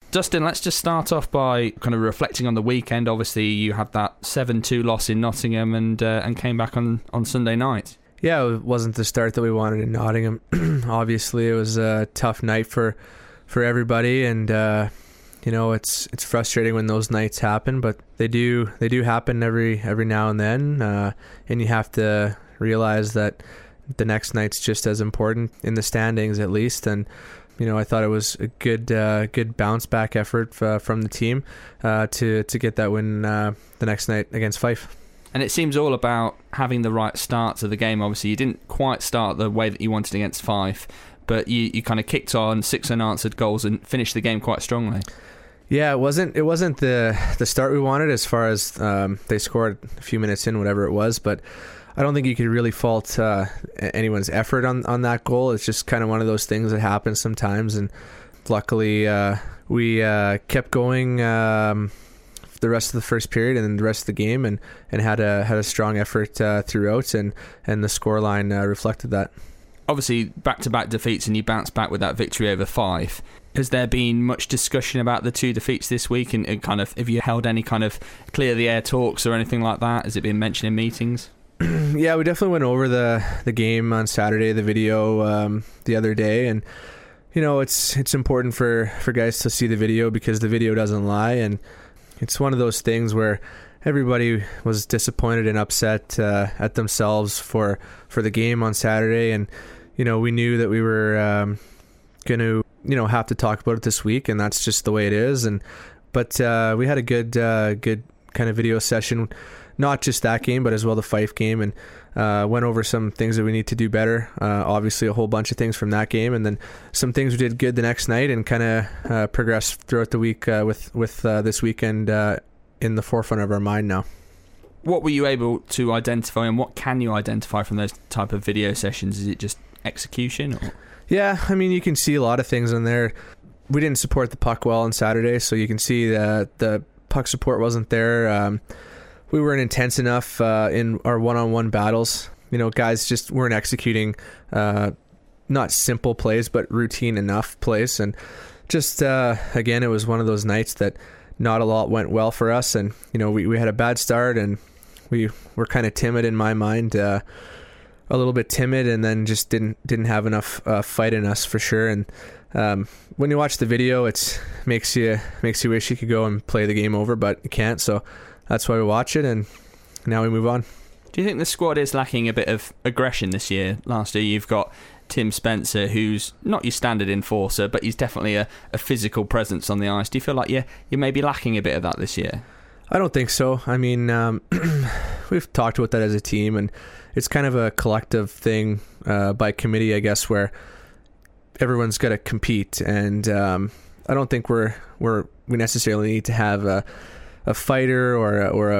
Dustin, let's just start off by kind of reflecting on the weekend. Obviously, you had that 7-2 loss in Nottingham and came back on Sunday night. Yeah, it wasn't the start that we wanted in Nottingham. Obviously, it was a tough night for everybody, and it's frustrating when those nights happen, but they do happen every now and then, and you have to realize that the next night's just as important in the standings, at least. And I thought it was a good bounce back effort from the team to get that win the next night against Fife. And it seems all about having the right start to the game. Obviously, you didn't quite start the way that you wanted against Fife, but you kind of kicked on 6 unanswered goals and finished the game quite strongly. Yeah, it wasn't the start we wanted as far as they scored a few minutes in, whatever it was, but I don't think you could really fault anyone's effort on that goal. It's just kind of one of those things that happens sometimes, and luckily we kept going the rest of the first period and then the rest of the game, and had a strong effort throughout, and the scoreline reflected that. Obviously, back-to-back defeats, and you bounced back with that victory over Fife. Has there been much discussion about the 2 defeats this week, and kind of have you held any kind of clear the air talks or anything like that? Has it been mentioned in meetings? Yeah, we definitely went over the game on Saturday, the video the other day, and it's important for guys to see the video because the video doesn't lie, and it's one of those things where everybody was disappointed and upset at themselves for the game on Saturday, and we knew that we were going to have to talk about it this week, and that's just the way it is. But we had a good kind of video session, not just that game, but as well the Fife game, and went over some things that we need to do better. Obviously, a whole bunch of things from that game, and then some things we did good the next night, and kind of progressed throughout the week with this weekend in the forefront of our mind now. What were you able to identify, and what can you identify from those type of video sessions? Is it just execution? Or? Yeah, I mean, you can see a lot of things in there. We didn't support the puck well on Saturday, so you can see that the puck support wasn't there. We weren't intense enough in our one-on-one battles. Guys just weren't executing not simple plays, but routine enough plays. And just, again, it was one of those nights that not a lot went well for us. And, we had a bad start, and we were kind of timid in my mind, a little bit timid, and then just didn't have enough fight in us for sure. And when you watch the video, it makes you wish you could go and play the game over, but you can't. So that's why we watch it, and now we move on. Do you think the squad is lacking a bit of aggression this year? Last year you've got Tim Spencer, who's not your standard enforcer, but he's definitely a physical presence on the ice. Do you feel like you're maybe lacking a bit of that this year? I don't think so. I mean, we've talked about that as a team, and it's kind of a collective thing by committee, I guess, where everyone's got to compete, and I don't think we necessarily need to have a fighter or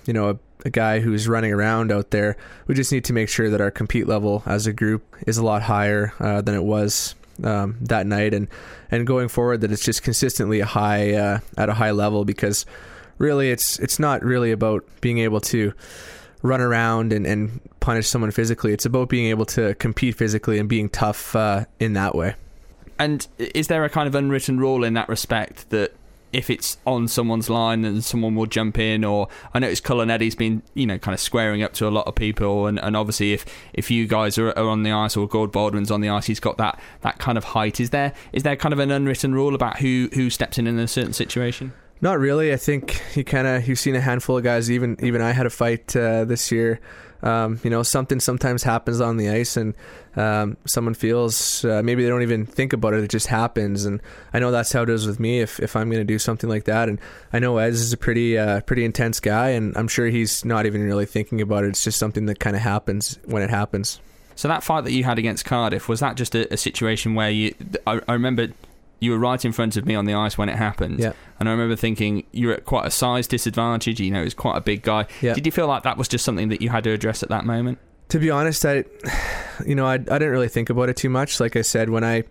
a guy who's running around out there. We just need to make sure that our compete level as a group is a lot higher than it was that night, and going forward that it's just consistently at a high level, because really it's not really about being able to run around and punish someone physically. It's about being able to compete physically and being tough in that way. And is there a kind of unwritten rule in that respect that if it's on someone's line and someone will jump in? Or I noticed Cullen Eddy's been kind of squaring up to a lot of people, and obviously if you guys are on the ice, or Gord Baldwin's on the ice, he's got that kind of height. Is there kind of an unwritten rule about who steps in a certain situation? Not really. I think you've seen a handful of guys. Even I had a fight this year. Something sometimes happens on the ice, and someone feels maybe they don't even think about it. It just happens, and I know that's how it is with me. If I'm going to do something like that, and I know Ez is a pretty intense guy, and I'm sure he's not even really thinking about it. It's just something that kind of happens when it happens. So that fight that you had against Cardiff, was that just a situation where I remember you were right in front of me on the ice when it happened. Yeah. And I remember thinking you're at quite a size disadvantage. He was quite a big guy. Yeah. Did you feel like that was just something that you had to address at that moment? To be honest, I didn't really think about it too much. Like I said, when I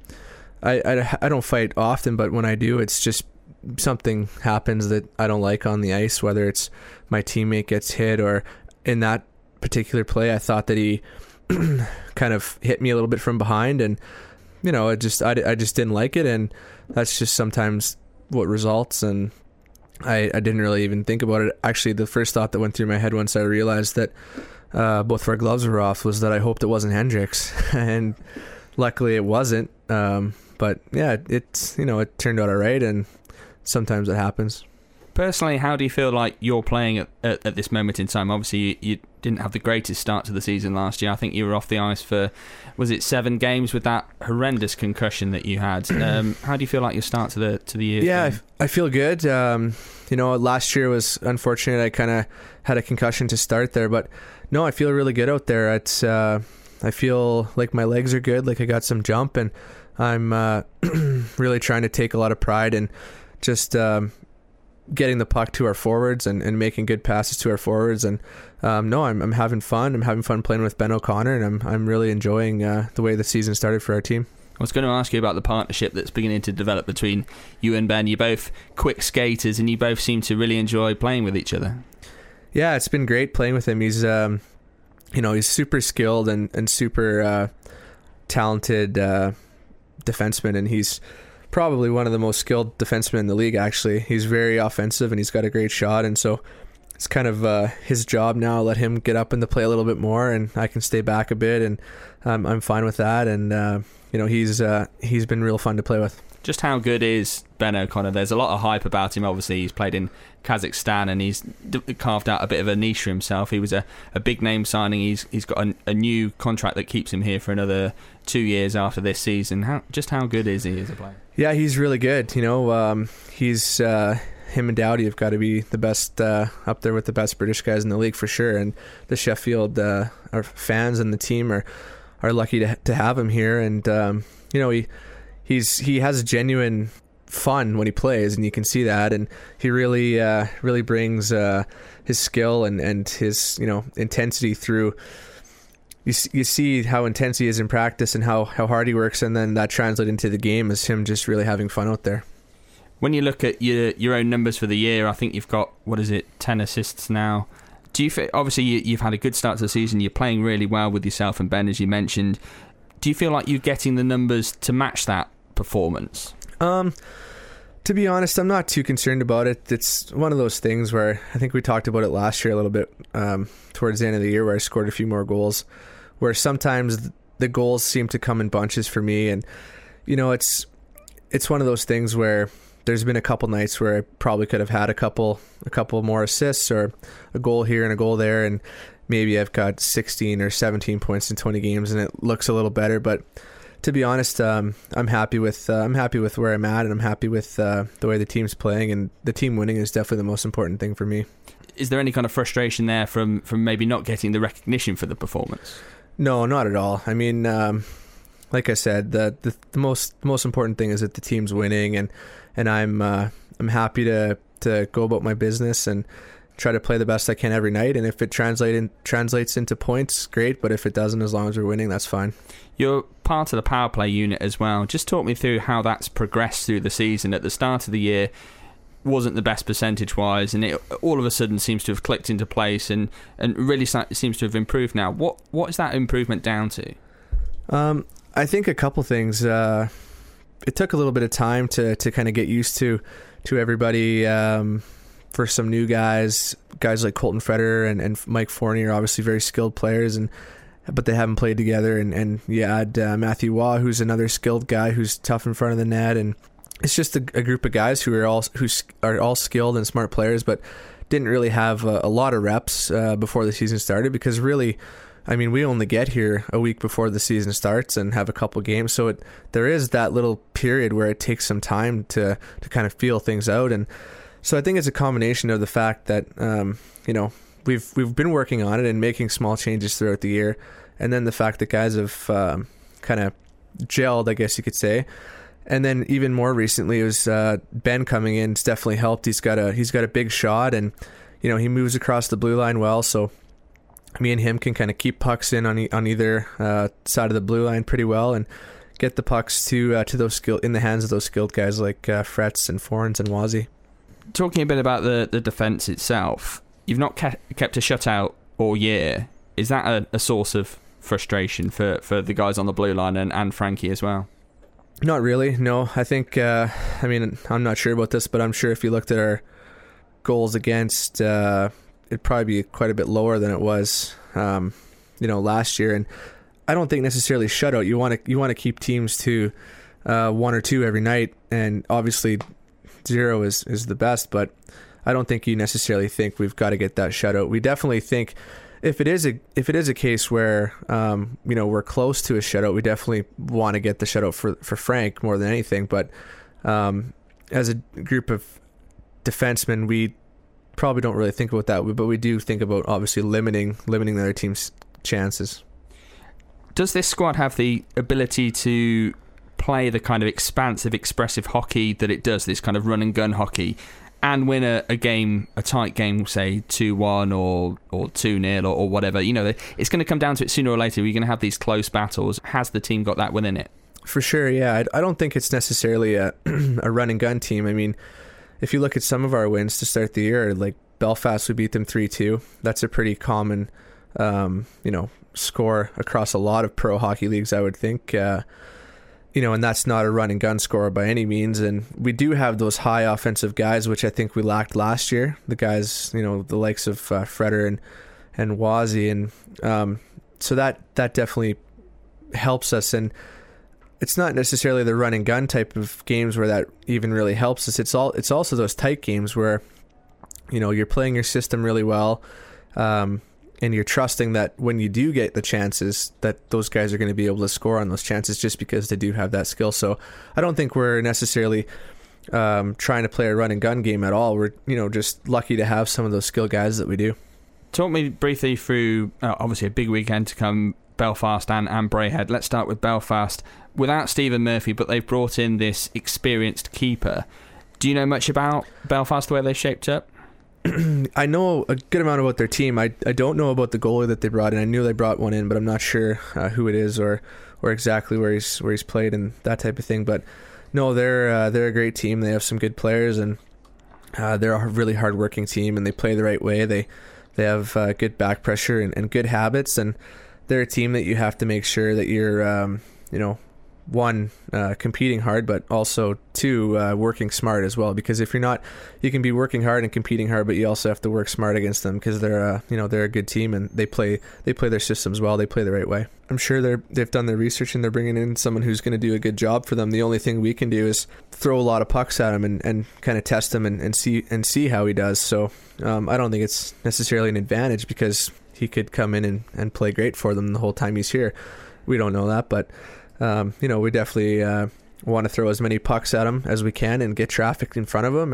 don't fight often, but when I do, it's just something happens that I don't like on the ice, whether it's my teammate gets hit, or in that particular play, I thought that he kind of hit me a little bit from behind, and I just didn't like it, and that's just sometimes results, and I didn't really even think about it. Actually, the first thought that went through my head once I realized that both of our gloves were off was that I hoped it wasn't Hendricks, and luckily it wasn't. But yeah, it turned out all right, and sometimes it happens. Personally, how do you feel like you're playing at this moment in time? Obviously, you didn't have the greatest start to the season last year. I think you were off the ice for, was it 7 games with that horrendous concussion that you had? How do you feel like your start to the year? Yeah, I feel good. Last year was unfortunate. I kind of had a concussion to start there, but no, I feel really good out there. It's I feel like my legs are good, like I got some jump, and I'm really trying to take a lot of pride in just getting the puck to our forwards and making good passes to our forwards. And I'm having fun. I'm having fun playing with Ben O'Connor, and I'm really enjoying the way the season started for our team. I was going to ask you about the partnership that's beginning to develop between you and Ben. You're both quick skaters, and you both seem to really enjoy playing with each other. Yeah, it's been great playing with him. He's he's super skilled and super talented defenseman, and he's probably one of the most skilled defensemen in the league. Actually, he's very offensive and he's got a great shot, and so it's kind of his job now. Let him get up in the play a little bit more, and I can stay back a bit, and I'm fine with that. And he's been real fun to play with. Just how good is Ben O'Connor? There's a lot of hype about him. Obviously, he's played in Kazakhstan and he's carved out a bit of a niche for himself. He was a big name signing. He's got a new contract that keeps him here for another 2 years after this season. How good is he as a player? Yeah, he's really good. He's him and Doughty have got to be the best up there with the best British guys in the league for sure. And the Sheffield our fans and the team are lucky to have him here. And he has genuine fun when he plays, and you can see that. And he really brings his skill and his intensity through. You see how intense he is in practice and how hard he works, and then that translates into the game as him just really having fun out there. When you look at your own numbers for the year, I think you've got 10 assists now. Do you obviously you've had a good start to the season? You're playing really well with yourself and Ben, as you mentioned. Do you feel like you're getting the numbers to match that performance? To be honest, I'm not too concerned about it. It's one of those things where I think we talked about it last year a little bit towards the end of the year, where I scored a few more goals, where sometimes the goals seem to come in bunches for me. And it's one of those things where there's been a couple nights where I probably could have had a couple more assists or a goal here and a goal there, and maybe I've got 16 or 17 points in 20 games and it looks a little better. But to be honest, I'm happy with where I'm at, and I'm happy with the way the team's playing, and the team winning is definitely the most important thing for me. Is there any kind of frustration there from maybe not getting the recognition for the performance? No, not at all. I mean, like I said, the most important thing is that the team's winning, and I'm happy to go about my business and try to play the best I can every night. And if it translates into points, great. But if it doesn't, as long as we're winning, that's fine. You're part of the power play unit as well. Just talk me through how that's progressed through the season. At the start of the year, wasn't the best percentage-wise, and it all of a sudden seems to have clicked into place and really seems to have improved now. What is that improvement down to? I think a couple things. It took a little bit of time to kind of get used to everybody. For some new guys like Colton Freder and Mike Forney are obviously very skilled players, but they haven't played together. And you add Matthew Waugh, who's another skilled guy who's tough in front of the net, and it's just a group of guys who are all skilled and smart players, but didn't really have a lot of reps before the season started, because really, I mean, we only get here a week before the season starts and have a couple games, so there is that little period where it takes some time to kind of feel things out. And so I think it's a combination of the fact that we've been working on it and making small changes throughout the year, and then the fact that guys have kind of gelled, I guess you could say. And then even more recently, it was Ben coming in. It's definitely helped. He's got a big shot, and he moves across the blue line well. So me and him can kind of keep pucks in on either side of the blue line pretty well, and get the pucks to those in the hands of those skilled guys like Fretz and Forens and Wazzy. Talking a bit about the defence itself, you've not kept a shutout all year. Is that a source of frustration for the guys on the blue line and Frankie as well? Not really, no. I think, I mean, I'm not sure about this, but I'm sure if you looked at our goals against, it'd probably be quite a bit lower than it was, last year. And I don't think necessarily shutout. You want to keep teams to 1 or 2 every night, and obviously 0 is the best, but I don't think you necessarily think we've got to get that shutout. We definitely think if it is a case where we're close to a shutout, we definitely want to get the shutout for Frank more than anything. But as a group of defensemen, we probably don't really think about that, but we do think about obviously limiting the other team's chances. Does this squad have the ability to play the kind of expansive, expressive hockey that it does, this kind of run and gun hockey, and win a tight game, say 2-1 or 2-0 or whatever? It's going to come down to it sooner or later. We're going to have these close battles. Has the team got that within it? For sure, yeah. I don't think it's necessarily a run and gun team. I mean, if you look at some of our wins to start the year, like Belfast, we beat them 3-2. That's a pretty common, score across a lot of pro hockey leagues, I would think. And that's not a run and gun score by any means. And we do have those high offensive guys, which I think we lacked last year. The guys, the likes of Freder and Wazzy. And so that definitely helps us. And it's not necessarily the run and gun type of games where that even really helps us. It's also those tight games where, you're playing your system really well. And you're trusting that when you do get the chances, that those guys are going to be able to score on those chances just because they do have that skill. So I don't think we're necessarily trying to play a run and gun game at all. We're just lucky to have some of those skill guys that we do. Talk me briefly through obviously a big weekend to come, Belfast and Braehead. Let's start with Belfast. Without Stephen Murphy, but they've brought in this experienced keeper. Do you know much about Belfast, the way they've shaped up? I know a good amount about their team. I don't know about the goalie that they brought in. I knew they brought one in, but I'm not sure who it is or exactly where he's played and that type of thing. But no, they're a great team. They have some good players, and they're a really hardworking team, and they play the right way. They have good back pressure and good habits, and they're a team that you have to make sure that you're one, competing hard, but also 2, working smart as well. Because if you're not, you can be working hard and competing hard, but you also have to work smart against them, because they're a good team, and they play their systems well. They play the right way. I'm sure they've done their research, and they're bringing in someone who's going to do a good job for them. The only thing we can do is throw a lot of pucks at him and kind of test him and see how he does. So I don't think it's necessarily an advantage, because he could come in and play great for them the whole time he's here. We don't know that, but we definitely want to throw as many pucks at him as we can and get traffic in front of him,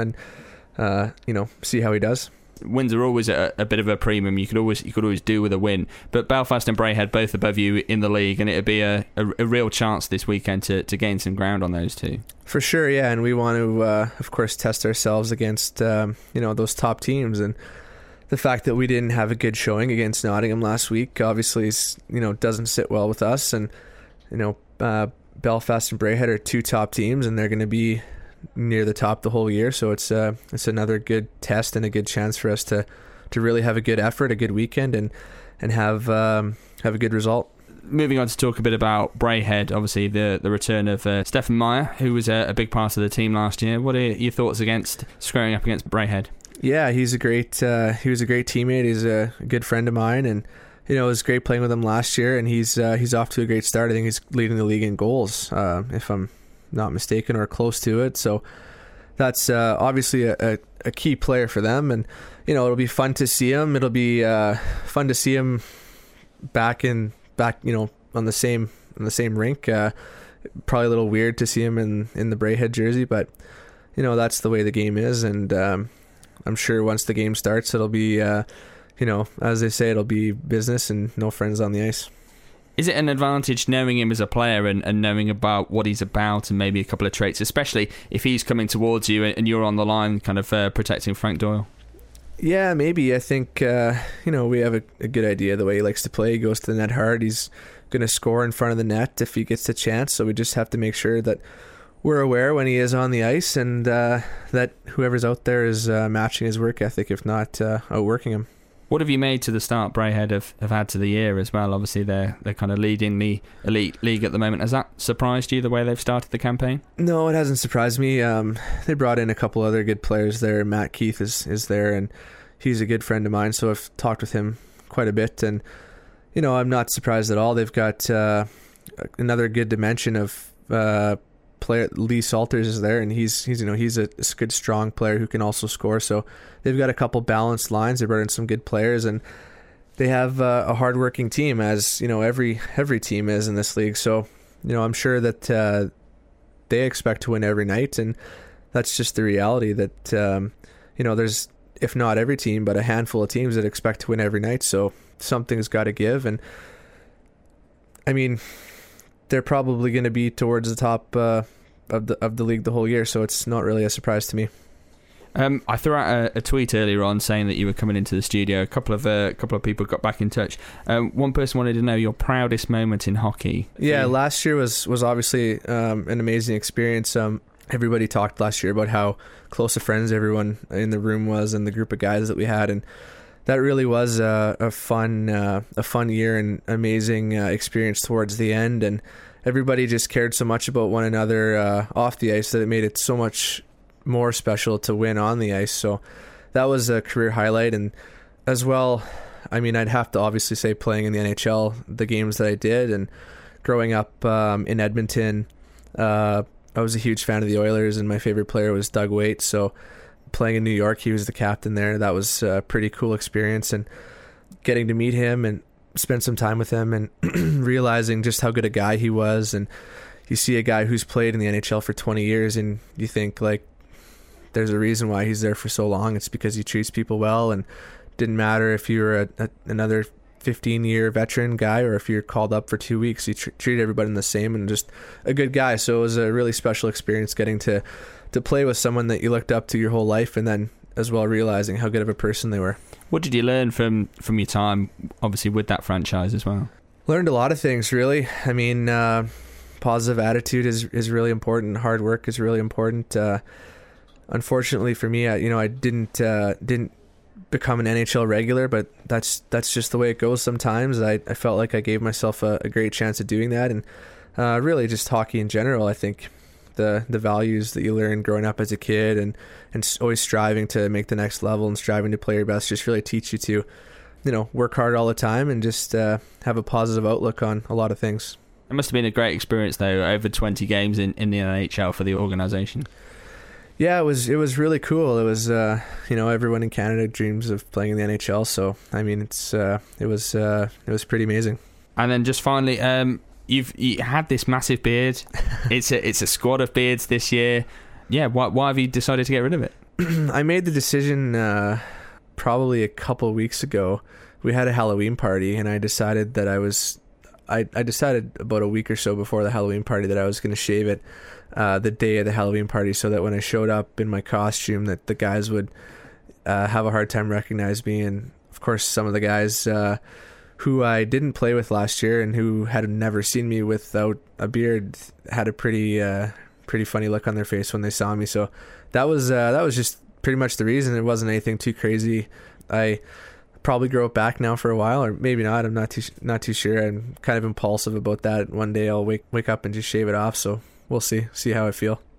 and see how he does. Wins are always a bit of a premium. You could always do with a win, but Belfast and Braehead both above you in the league, and it'd be a real chance this weekend to gain some ground on those two. For sure, yeah, and we want to of course test ourselves against those top teams. And the fact that we didn't have a good showing against Nottingham last week obviously doesn't sit well with us. And Belfast and Braehead are 2 top teams, and they're going to be near the top the whole year. So it's another good test and a good chance for us to really have a good effort, a good weekend, and have a good result. Moving on to talk a bit about Braehead, obviously the return of Stefan Meyer, who was a big part of the team last year. What are your thoughts against squaring up against Braehead? Yeah, he was a great teammate. He's a good friend of mine, and it was great playing with him last year, and he's off to a great start. I think he's leading the league in goals, if I'm not mistaken, or close to it. So that's obviously a key player for them, and it'll be fun to see him. It'll be fun to see him back on the same rink. Probably a little weird to see him in the Braehead jersey, but that's the way the game is, and I'm sure once the game starts, it'll be as they say, it'll be business and no friends on the ice. Is it an advantage knowing him as a player and knowing about what he's about and maybe a couple of traits, especially if he's coming towards you and you're on the line kind of protecting Frank Doyle? Yeah, maybe. I think, we have a good idea of the way he likes to play. He goes to the net hard. He's going to score in front of the net if he gets the chance. So we just have to make sure that we're aware when he is on the ice, and that whoever's out there is matching his work ethic, if not outworking him. What have you made to the start Braehead have had to the year as well? Obviously, they're kind of leading the Elite League at the moment. Has that surprised you, the way they've started the campaign? No, it hasn't surprised me. They brought in a couple other good players there. Matt Keith is there, and he's a good friend of mine, so I've talked with him quite a bit. And, I'm not surprised at all. They've got another good dimension of player. Lee Salters is there, and he's a good, strong player who can also score. So they've got a couple balanced lines. They brought in some good players, and they have a hardworking team, as every team is in this league. So I'm sure that they expect to win every night, and that's just the reality. That there's, if not every team, but a handful of teams that expect to win every night. So something's got to give, and I mean, they're probably going to be towards the top of the league the whole year, so it's not really a surprise to me. I threw out a tweet earlier on saying that you were coming into the studio. A couple of people got back in touch. One person wanted to know your proudest moment in hockey. Yeah, last year was obviously an amazing experience. Everybody talked last year about how close of friends everyone in the room was, and the group of guys that we had, and that really was a fun year and amazing experience towards the end. And everybody just cared so much about one another off the ice that it made it so much more special to win on the ice. So that was a career highlight. And as well, I mean, I'd have to obviously say playing in the NHL, the games that I did, and growing up in Edmonton, I was a huge fan of the Oilers, and my favorite player was Doug Waite. So playing in New York, he was the captain there. That was a pretty cool experience, and getting to meet him and spend some time with him, and realizing just how good a guy he was. And you see a guy who's played in the NHL for 20 years, and you think, like, there's a reason why he's there for so long. It's because he treats people well, and didn't matter if you were another 15-year veteran guy or if you're called up for 2 weeks. He treated everybody the same, and just a good guy. So it was a really special experience getting to play with someone that you looked up to your whole life, and then as well realizing how good of a person they were. What did you learn from your time, obviously, with that franchise as well? Learned a lot of things, really. I mean, positive attitude is really important. Hard work is really important. Unfortunately for me, I didn't become an NHL regular, but that's just the way it goes sometimes. I felt like I gave myself a great chance at doing that, and really just hockey in general. I think the values that you learn growing up as a kid, and always striving to make the next level and striving to play your best, just really teach you to work hard all the time, and just have a positive outlook on a lot of things. It must have been a great experience, though, over 20 games in the NHL for the organisation. Yeah, it was really cool. It was everyone in Canada dreams of playing in the NHL, so I mean it was pretty amazing. And then just finally, you had this massive beard. It's a squad of beards this year. Yeah, why have you decided to get rid of it? I made the decision probably a couple of weeks ago. We had a Halloween party, and I decided that I decided about a week or so before the Halloween party that I was going to shave it the day of the Halloween party, so that when I showed up in my costume, that the guys would have a hard time recognizing me. And of course, some of the guys who I didn't play with last year and who had never seen me without a beard had a pretty funny look on their face when they saw me. So that was just pretty much the reason. It wasn't anything too crazy. I probably grow it back now for a while, or maybe not. I'm not too sure. I'm kind of impulsive about that. One day I'll wake up and just shave it off. So we'll see how I feel.